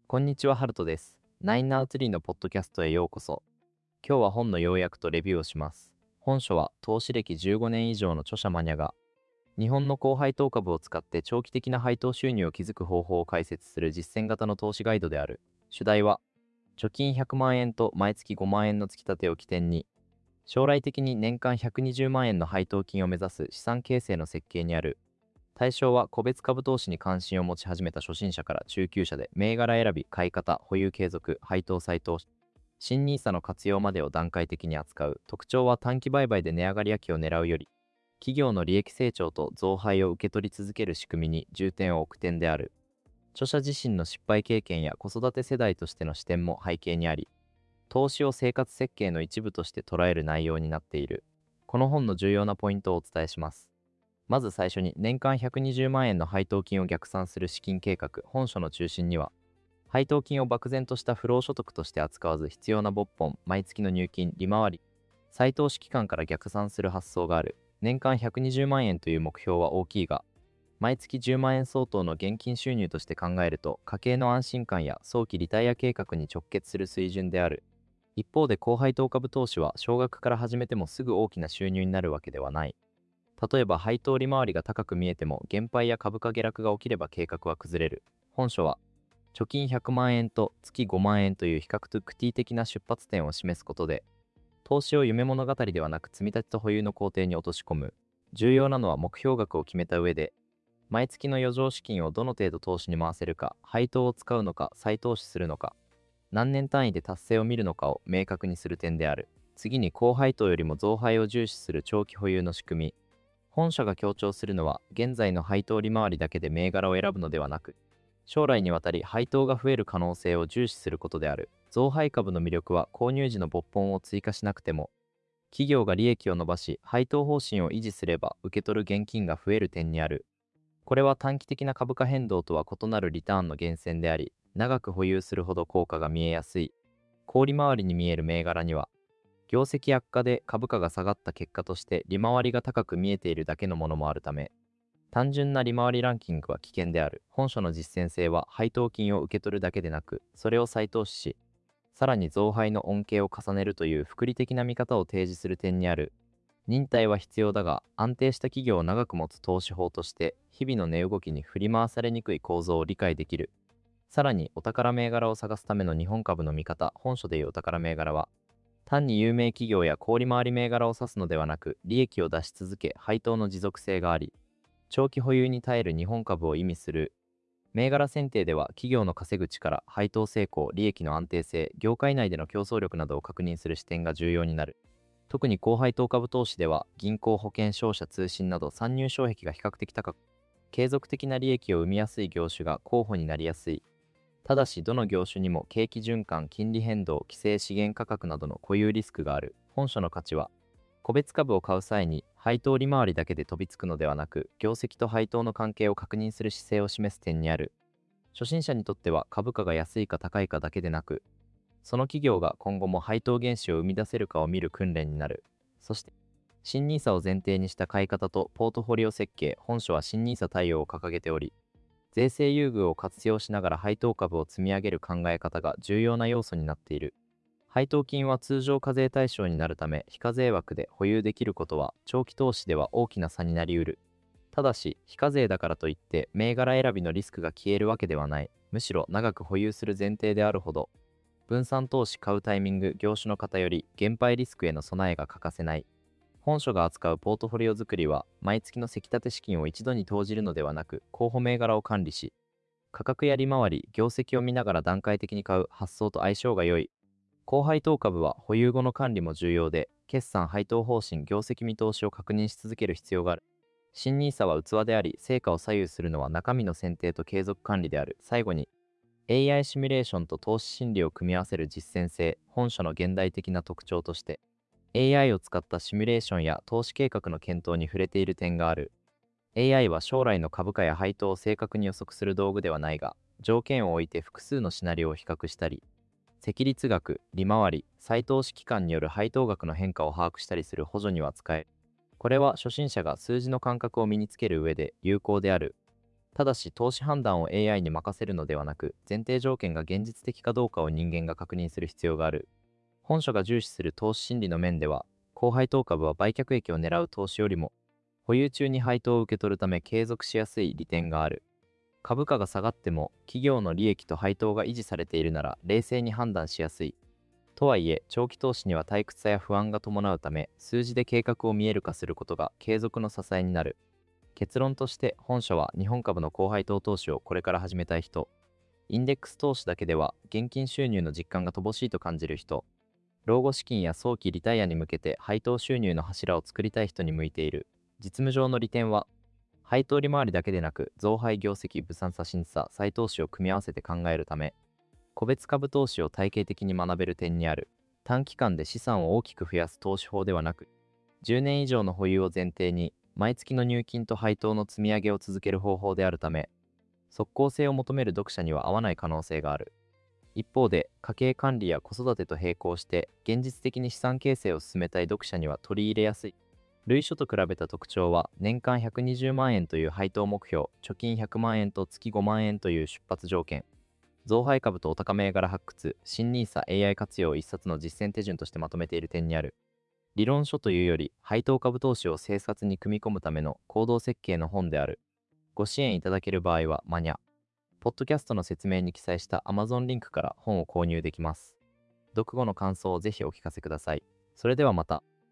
こんにちは、ハルトです。ナインナーツリーのポッドキャストへようこそ。今日は本の要約とレビューをします。本書は投資歴15年以上の著者マニャが日本の高配当株を使って長期的な配当収入を築く方法を解説する実践型の投資ガイドである。主題は貯金100万円と毎月5万円の積き立てを起点に将来的に年間120万円の配当金を目指す資産形成の設計にある。対象は個別株投資に関心を持ち始めた初心者から中級者で、銘柄選び、買い方、保有継続、配当再投資、新ニーサの活用までを段階的に扱う。特徴は短期売買で値上がり益を狙うより、企業の利益成長と増配を受け取り続ける仕組みに重点を置く点である。著者自身の失敗経験や子育て世代としての視点も背景にあり、投資を生活設計の一部として捉える内容になっている。この本の重要なポイントをお伝えします。まず最初に、年間120万円の配当金を逆算する資金計画。本書の中心には、配当金を漠然とした不労所得として扱わず、必要な抜本、毎月の入金、利回り、再投資期間から逆算する発想がある。年間120万円という目標は大きいが、毎月10万円相当の現金収入として考えると、家計の安心感や早期リタイア計画に直結する水準である。一方で高配当株投資は少額から始めてもすぐ大きな収入になるわけではない。例えば配当利回りが高く見えても、減配や株価下落が起きれば計画は崩れる。本書は貯金100万円と月5万円という比較的な出発点を示すことで、投資を夢物語ではなく積み立てと保有の工程に落とし込む。重要なのは目標額を決めた上で、毎月の余剰資金をどの程度投資に回せるか、配当を使うのか再投資するのか、何年単位で達成を見るのかを明確にする点である。次に、高配当よりも増配を重視する長期保有の仕組み。本社が強調するのは、現在の配当利回りだけで銘柄を選ぶのではなく、将来にわたり配当が増える可能性を重視することである。増配株の魅力は、購入時の抜本を追加しなくても、企業が利益を伸ばし、配当方針を維持すれば受け取る現金が増える点にある。これは短期的な株価変動とは異なるリターンの源泉であり、長く保有するほど効果が見えやすい。高利回りに見える銘柄には、業績悪化で株価が下がった結果として利回りが高く見えているだけのものもあるため、単純な利回りランキングは危険である。本書の実践性は、配当金を受け取るだけでなく、それを再投資し、さらに増配の恩恵を重ねるという複利的な見方を提示する点にある。忍耐は必要だが、安定した企業を長く持つ投資法として、日々の値動きに振り回されにくい構造を理解できる。さらに、お宝銘柄を探すための日本株の見方。本書でいうお宝銘柄は、単に有名企業や小売回り銘柄を指すのではなく、利益を出し続け、配当の持続性があり、長期保有に耐える日本株を意味する。銘柄選定では、企業の稼ぐ力、配当成功、利益の安定性、業界内での競争力などを確認する視点が重要になる。特に高配当株投資では、銀行、保険、商社、通信など参入障壁が比較的高く、継続的な利益を生みやすい業種が候補になりやすい。ただし、どの業種にも景気循環、金利変動、規制資源価格などの固有リスクがある。本書の価値は、個別株を買う際に配当利回りだけで飛びつくのではなく、業績と配当の関係を確認する姿勢を示す点にある。初心者にとっては、株価が安いか高いかだけでなく、その企業が今後も配当原資を生み出せるかを見る訓練になる。そして、新ニーサを前提にした買い方とポートフォリオ設計。本書は新ニーサ対応を掲げており、税制優遇を活用しながら配当株を積み上げる考え方が重要な要素になっている。配当金は通常課税対象になるため、非課税枠で保有できることは長期投資では大きな差になりうる。ただし、非課税だからといって銘柄選びのリスクが消えるわけではない。むしろ長く保有する前提であるほど、分散投資買うタイミング、業種の偏り、減配リスクへの備えが欠かせない。本書が扱うポートフォリオ作りは、毎月の積立資金を一度に投じるのではなく、候補銘柄を管理し、価格や利回り、業績を見ながら段階的に買う発想と相性が良い。高配当株は保有後の管理も重要で、決算配当方針、業績見通しを確認し続ける必要がある。新ニーサは器であり、成果を左右するのは中身の選定と継続管理である。最後に、AI シミュレーションと投資心理を組み合わせる実践性。本書の現代的な特徴として、AI を使ったシミュレーションや投資計画の検討に触れている点がある。AI は将来の株価や配当を正確に予測する道具ではないが、条件を置いて複数のシナリオを比較したり、積立額、利回り、再投資期間による配当額の変化を把握したりする補助には使える。これは初心者が数字の感覚を身につける上で有効である。 ただし投資判断を AI に任せるのではなく、前提条件が現実的かどうかを人間が確認する必要がある。本書が重視する投資心理の面では、高配当株は売却益を狙う投資よりも、保有中に配当を受け取るため継続しやすい利点がある。株価が下がっても企業の利益と配当が維持されているなら冷静に判断しやすい。とはいえ、長期投資には退屈さや不安が伴うため、数字で計画を見える化することが継続の支えになる。結論として、本書は日本株の高配当投資をこれから始めたい人、インデックス投資だけでは現金収入の実感が乏しいと感じる人、老後資金や早期リタイアに向けて配当収入の柱を作りたい人に向いている。実務上の利点は、配当利回りだけでなく、増配業績、分散差審査、再投資を組み合わせて考えるため、個別株投資を体系的に学べる点にある。短期間で資産を大きく増やす投資法ではなく、10年以上の保有を前提に、毎月の入金と配当の積み上げを続ける方法であるため、即効性を求める読者には合わない可能性がある。一方で、家計管理や子育てと並行して、現実的に資産形成を進めたい読者には取り入れやすい。類書と比べた特徴は、年間120万円という配当目標、貯金100万円と月5万円という出発条件、増配株とお高銘柄発掘、新 NISA AI 活用を一冊の実践手順としてまとめている点にある。理論書というより、配当株投資を生活に組み込むための行動設計の本である。ご支援いただける場合は、マニャ。ポッドキャストの説明に記載した Amazon リンクから本を購入できます。読後の感想をぜひお聞かせください。それではまた。